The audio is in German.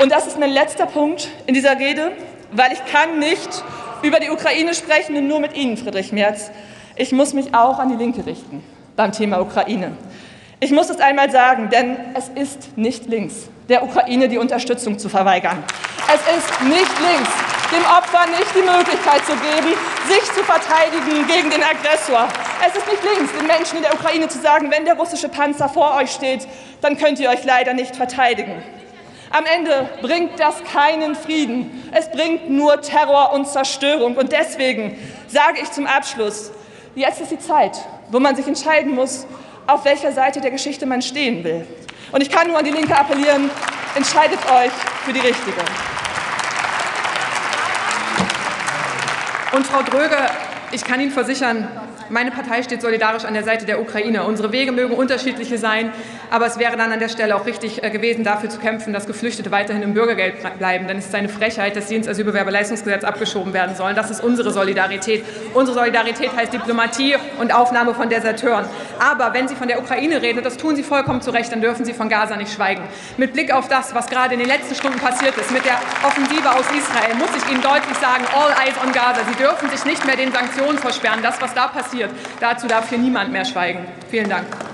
Und das ist mein letzter Punkt in dieser Rede, weil ich kann nicht über die Ukraine sprechen und nur mit Ihnen, Friedrich Merz. Ich muss mich auch an die Linke richten beim Thema Ukraine. Ich muss es einmal sagen, denn es ist nicht links, der Ukraine die Unterstützung zu verweigern. Es ist nicht links, dem Opfer nicht die Möglichkeit zu geben, sich zu verteidigen gegen den Aggressor. Es ist nicht links, den Menschen in der Ukraine zu sagen, wenn der russische Panzer vor euch steht, dann könnt ihr euch leider nicht verteidigen. Am Ende bringt das keinen Frieden. Es bringt nur Terror und Zerstörung. Und deswegen sage ich zum Abschluss, jetzt ist die Zeit, wo man sich entscheiden muss, auf welcher Seite der Geschichte man stehen will. Und ich kann nur an die Linke appellieren, entscheidet euch für die richtige. Und Frau Dröge, ich kann Ihnen versichern, meine Partei steht solidarisch an der Seite der Ukraine. Unsere Wege mögen unterschiedliche sein, aber es wäre dann an der Stelle auch richtig gewesen, dafür zu kämpfen, dass Geflüchtete weiterhin im Bürgergeld bleiben. Denn es ist eine Frechheit, dass sie ins Asylbewerberleistungsgesetz abgeschoben werden sollen. Das ist unsere Solidarität. Unsere Solidarität heißt Diplomatie und Aufnahme von Deserteuren. Aber wenn Sie von der Ukraine reden, und das tun Sie vollkommen zu Recht, dann dürfen Sie von Gaza nicht schweigen. Mit Blick auf das, was gerade in den letzten Stunden passiert ist, mit der Offensive aus Israel, muss ich Ihnen deutlich sagen, all eyes on Gaza. Sie dürfen sich nicht mehr den Sanktionen versperren. Das, was da passiert, dazu darf hier niemand mehr schweigen. Vielen Dank.